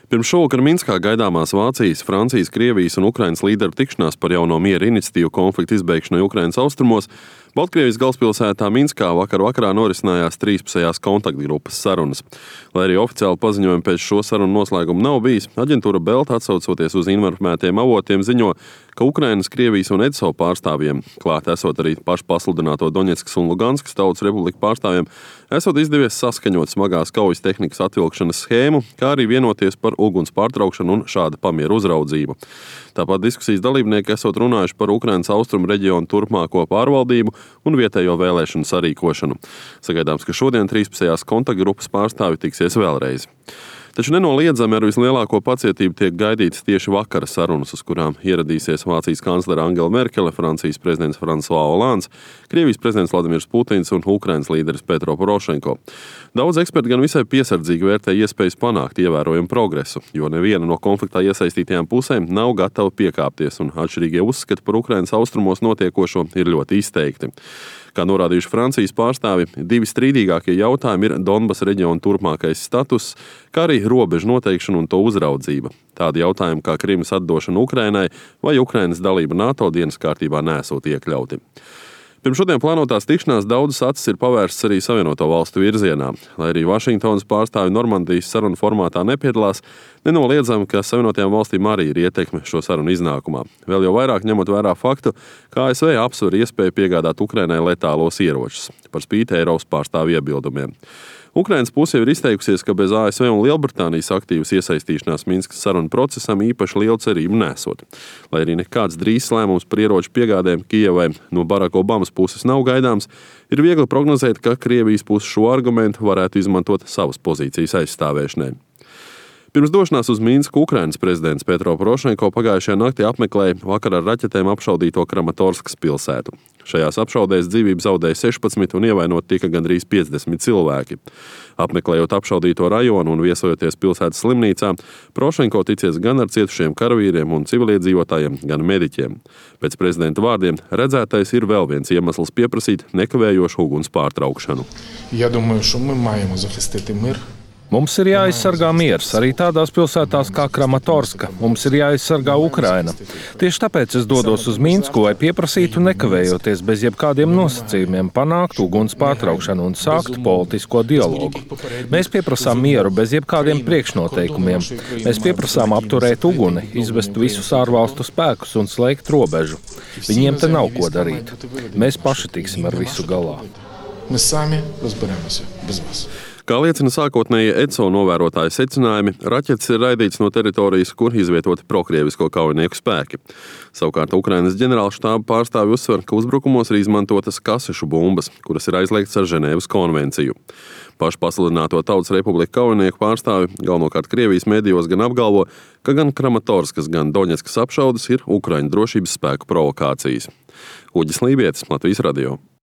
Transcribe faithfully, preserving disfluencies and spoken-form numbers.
Pirms šovakar Minskā gaidāmās Vācijas, Francijas, Krievijas un Ukrainas līderu tikšanās par jauno miera iniciatīvu konflikta izbeigšanai Ukrainas austrumos, Baltkrievijas galvaspilsētā Minskā vakar vakarā norisinājās trīspusējās kontaktgrupas sarunas. Lai arī oficiāli paziņojumi pēc šo sarunu noslēguma nav bijis, aģentūra Belta, atsaucoties uz informētiem avotiem, ziņo, ka Ukrainas, Krievijas un EDSO pārstāvjiem, klāt esot arī pašu pasludināto Doņetskas un Luganskas tautas republiku pārstāvjiem, esot izdevies saskaņot smagās kaujas tehnikas atvilkšanas schēmu, kā arī vienoties par uguns pārtraukšanu un šāda pamieru uzraudzību. Tāpat diskusijas dalībnieki esot runājuši par Ukrainas austrumu reģionu turpmāko pārvaldību un vietējo vēlēšanu sarīkošanu. Sagaidāms, ka šodien trīspusējās kontaktgrupas pārstāvi tiksies vēlreiz. Taču nenoliedzami ar vislielāko pacietību tiek gaidītas tieši vakara sarunas, uz kurām ieradīsies Vācijas kanclere Angela Merkele, Francijas prezidents François Hollands, Krievijas prezidents Vladimirs Putins un Ukrainas līderis Petro Porošenko. Daudz eksperti gan visai piesardzīgi vērtē iespējas panākt ievērojumu progresu, jo neviena no konfliktā iesaistītajām pusēm nav gatava piekāpties, un atšķirīgie uzskati par Ukrainas austrumos notiekošo ir ļoti izteikti. Kā norādījuši Francijas pārstāvi, divi strīdīgākie jautājumi ir Donbasa reģiona turpmākais status, kā arī robežu noteikšana un to uzraudzība. Tādi jautājumi kā Krimas atdošana Ukrainai vai Ukrainas dalība NATO dienas kārtībā neesot iekļauti. Pirms šodien plānotās tikšanās daudzas acis ir pavērstas arī Savienoto valstu virzienā. Lai arī Vašingtonas pārstāvi Normandijas sarunu formātā nepiedalās, nenoliedzami, ka Savienotajām valstīm arī ir ietekme šo sarunu iznākumā. Vēl jau vairāk ņemot vērā faktu, ka A S V apsver iespēju piegādāt Ukrainai letālos ieročus, par spīti Eiropas pārstāvju iebildumiem. Ukrainas puse jau ir izteikusies, ka bez A S V un Lielbritānijas aktīvas iesaistīšanās Minskas sarunu procesam īpaši lielu cerību nesot. Lai arī nekāds drīz lēmums par ieroču piegādēm Kijevai no Baraka Obamas puses nav gaidāms, ir viegli prognozēt, ka Krievijas puse šo argumentu varētu izmantot savas pozīcijas aizstāvēšanai. Pirms došanās uz Minsku Ukrainas prezidents Petro Porošenko pagājušajā naktī apmeklēja vakar ar raķetēm apšaudīto Kramatorskas pilsētu. Šajās apšaudēs dzīvību zaudēja sešpadsmit un ievainot tika gandrīz piecdesmit cilvēki. Apmeklējot apšaudīto rajonu un viesojoties pilsētas slimnīcā, Porošenko ticies gan ar cietušiem karavīriem un civiliedzīvotājiem, gan mediķiem. Pēc prezidenta vārdiem redzētais ir vēl viens iemesls pieprasīt nekavējošu uguns pārtraukšanu. Я думаю, що ми маємо захистити мир. Mums ir jāaizsargā miers, arī tādās pilsētās kā Kramatorska. Mums ir jāaizsargā Ukraina. Tieši tāpēc es dodos uz Minsku, lai pieprasītu nekavējoties bez jebkādiem nosacījumiem panākt uguns pārtraukšanu un sākt politisko dialogu. Mēs pieprasām mieru bez jebkādiem priekšnoteikumiem. Mēs pieprasām apturēt uguni, izvest visus ārvalstu spēkus un slēgt robežu. Viņiem te nav ko darīt. Mēs paši tiksim ar visu galā. Ми самі розберемося без вас. Kā liecina sākotnējie EDSO novērotāju secinājumi, raķetes ir raidītas no teritorijas, kur izvietoti prokrievisko kaujinieku spēki. Savukārt Ukrainas ģenerālštāba pārstāvji uzsver, ka uzbrukumos ir izmantotas kasešu bumbas, kuras ir aizliegtas ar Ženēvas konvenciju. Pašu pasludināto Tautas republiku kaujinieku pārstāvi, galvenokārt Krievijas medijos, gan apgalvo, ka gan Kramatorskas, gan Doņetskas apšaudes ir Ukraiņu drošības spēku provokācijas. Uģis Lībietis, Latvijas radio.